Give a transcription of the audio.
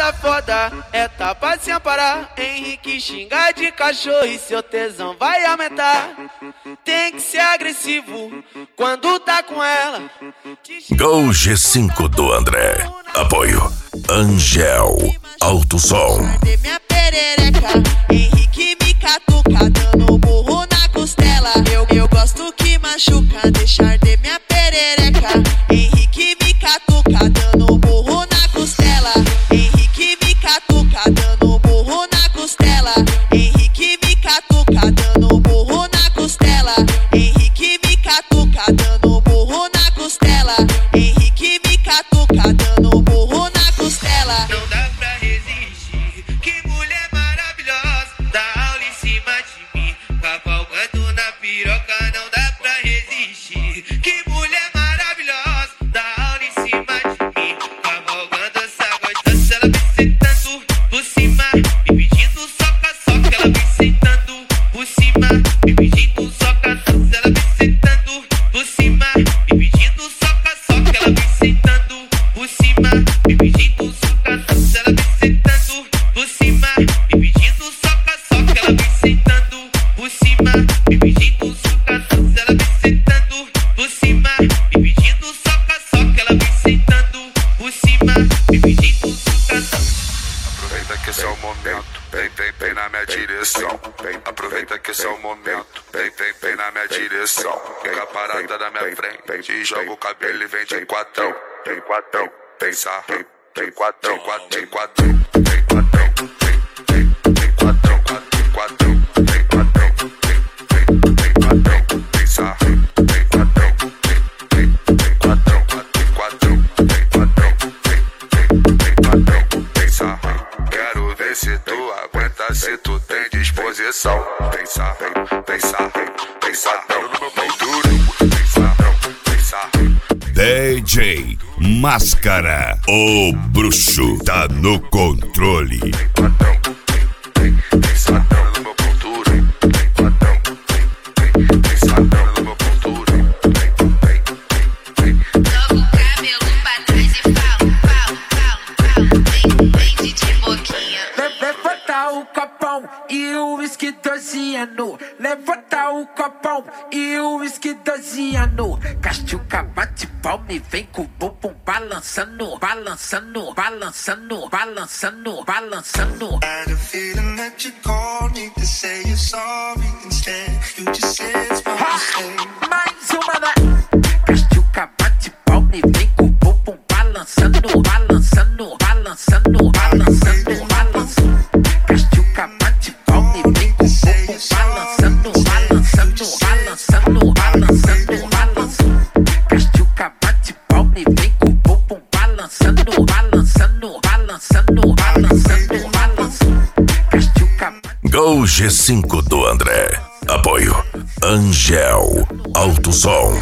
tá foda, é tapa sem parar. Henrique xinga de cachorro e seu tesão vai aumentar. Tem que ser agressivo quando tá com ela. Gol G5 do André. Apoio Angel Alto Som. Minha perereca, Henrique me catuca, dando burro na costela. Eu gosto que machuca, deixa arder minha perereca. Henrique me catuca, dando burro na costela. Henrique me catuca, dando burro na costela. Henrique me catuca, dando burro na costela. Henrique me catuca, dando burro na costela. Henrique me catuca, dando burro na costela. Não dá pra resistir, que mulher maravilhosa, dá aula em cima de mim, cavalgando na piroca. Não dá pra resistir, que mulher maravilhosa, dá aula em cima de mim, cavalgando essa gostosa. Ela vem sentando por cima, me pedindo soca-soca. Ela vem sentando por cima, me pedindo soca-soca. Ela vem sentando por cima, me pedindo soca-soca. Ela vem sentando por cima, me pedindo soca-soca. Ela vem sentando por cima, me pedindo soca-soca. Ela vem sentando por cima, me pedindo soca-soca. Ela vem sentando por cima, me pedindo soca-soca. Ela vem sentando por cima, me pedindo soca-soca. Aproveita que esse é o momento, vem na minha direção. Aproveita que esse é o momento, vem na minha direção. Pega a parada da minha frente e joga o cabelo e vem de quatro. Vem quatro, vem sarro, vem quatro, vem quatro, vem quatro, vem quatro, vem quatro, vem quatro, vem quatro, vem quatro, vem sarro, vem quatro, vem quatro, vem quatro, vem quatro, vem quatro, vem sarro. Quero ver se tu aguenta, se tu tem disposição. Vem sarro, vem sarro, vem sarro no meu pau duro. Vem sarro, vem sarro. DJ Máscara, o bruxo tá no controle. Vem quatro, vem sarro no meu pau duro. Vem quatro, vem sarro no meu pau duro. Joga o cabelo pra trás e fala, vem de boquinha. Levanta o copão e o uísque 12 anos. Levanta o copão e o uísque 12 anos. Cachuca bate palma e vem com o bumbum balançando, balançando, balançando, balançando, balançando. I had a feeling that you called me to say you're sorry. Instead, you just said it's my mistake. Mais uma da Cachuca bate palma e vem com o bumbum balançando, balançando, balançando, balançando, balançando. Cachuca bate palma e vem com o bumbum balançando, balançando, balançando, balançando, balançando. Cachuca bate palma e vem com o bumbum balançando, balançando, balançando, balançando, balançando. Cachuca Gol G5 do André. Apoio Angel Alto Som.